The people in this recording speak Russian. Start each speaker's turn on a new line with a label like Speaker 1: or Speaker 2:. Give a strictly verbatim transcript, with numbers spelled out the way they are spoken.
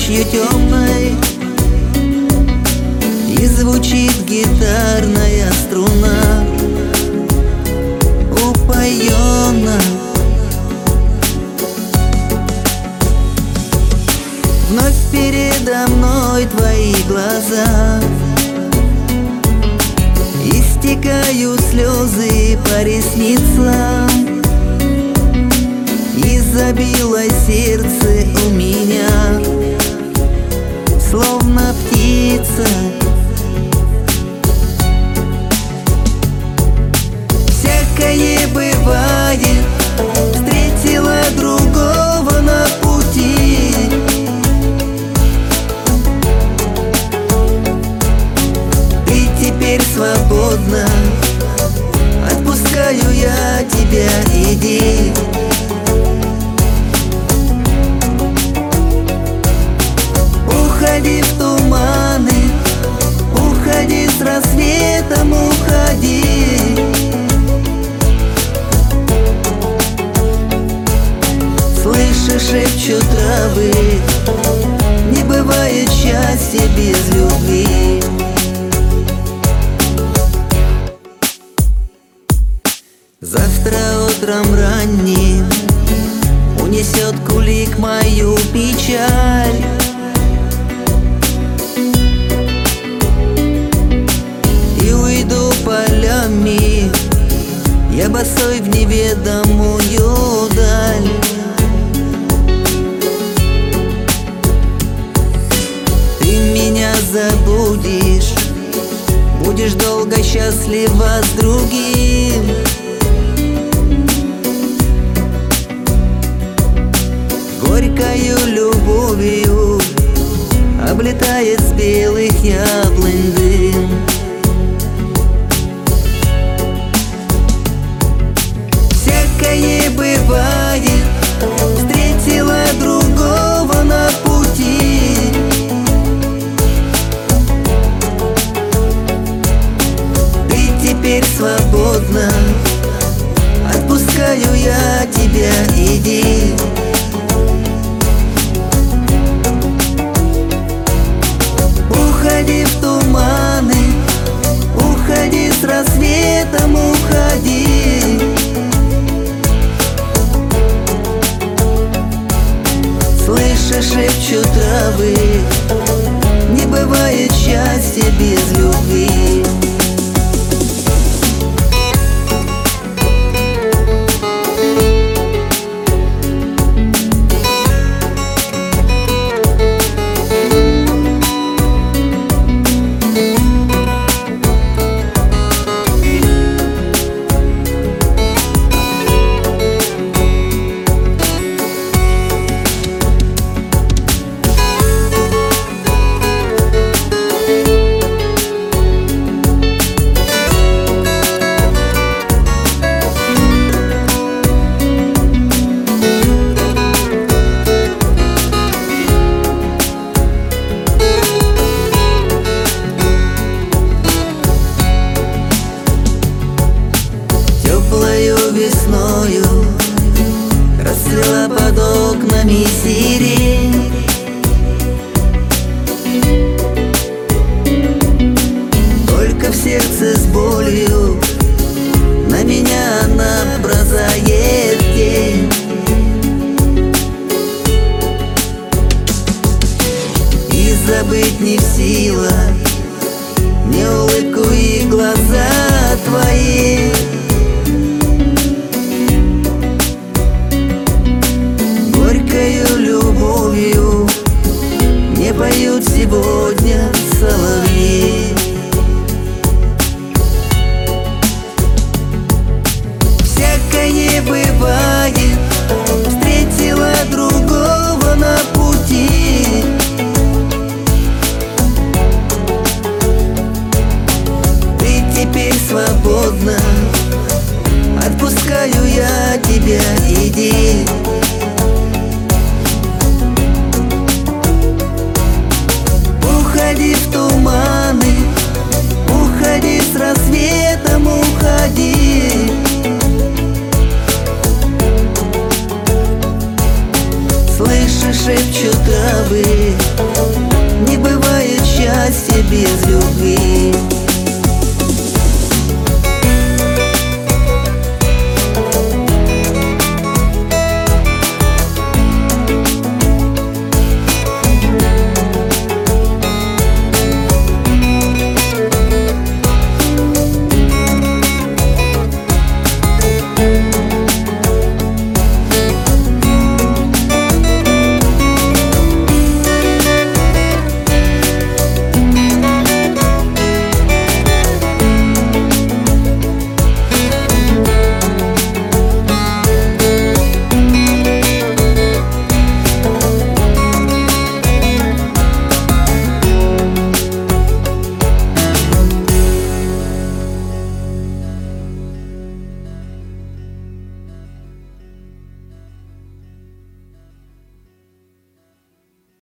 Speaker 1: ночью темной, и звучит гитарная струна упоенно. Вновь передо мной твои глаза, истекают слезы по ресницам, и забилось сердце у меня, словно птица. Всякое бывает, встретила другого на пути. Ты теперь свободна, отпускаю я тебя, иди. Уходи в туманы, уходи с рассветом, уходи. Слышишь, шепчут травы, не бывает счастья без любви. Завтра утром ранним унесет кулик мою печаль, и уйду полями я босой в неведомую даль. Ты меня забудешь, будешь долго счастлива с другим. Горькою любовью облетает с белых яблонь дым. Всякое бывает, встретила другого на пути. Ты теперь свободна, отпускаю я тебя, иди. Уходи в туманы, уходи с рассветом, уходи. Слышишь, шепчут травы, не бывает счастья без любви. Весною расцвела под окнами сирень, только в сердце с болью на меня она бросает тень. И забыть не в силах ни улыбку и глаза твои. Горькою любовью не поют сегодня соловьи. Всякое бывает, встретила другого на пути. Ты теперь свободна, отпускаю я тебя, иди. тише шепчут травы. Не бывает счастья без любви.